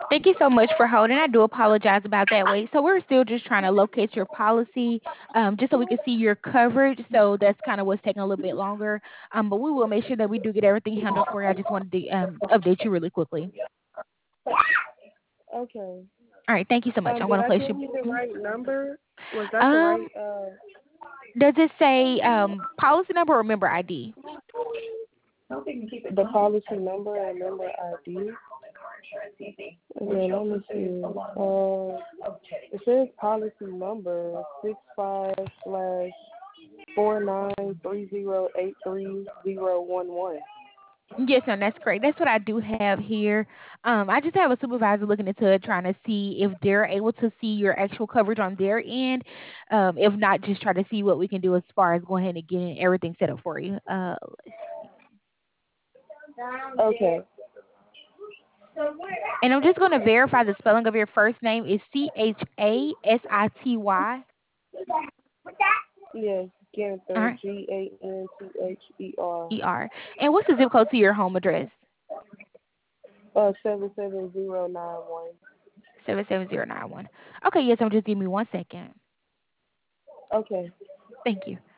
Thank you so much for holding. I do apologize about that wait. So we're still just trying to locate your policy, just so we can see your coverage. So that's kind of what's taking a little bit longer. But we will make sure that we do get everything handled for you. I just wanted to update you really quickly. Okay. All right. Thank you so much. I'm Did going to I place give you. you the Mhm. right number? Was that the right Um, does it say policy number or member ID? the policy number and member ID? And then let me see. It says policy number 65/49308301. Yes, no, that's correct. That's what I do have here. I just have a supervisor looking into it, trying to see if they're able to see your actual coverage on their end. If not, just try to see what we can do as far as going ahead and getting everything set up for you. Let's see. Okay. And I'm just going to verify the spelling of your first name is Chasity. Yes, All Ganther, right, Ganther. ER. And what's the zip code to your home address? 77091. 77091. Okay, yes, I'm just give me 1 second. Okay. Thank you.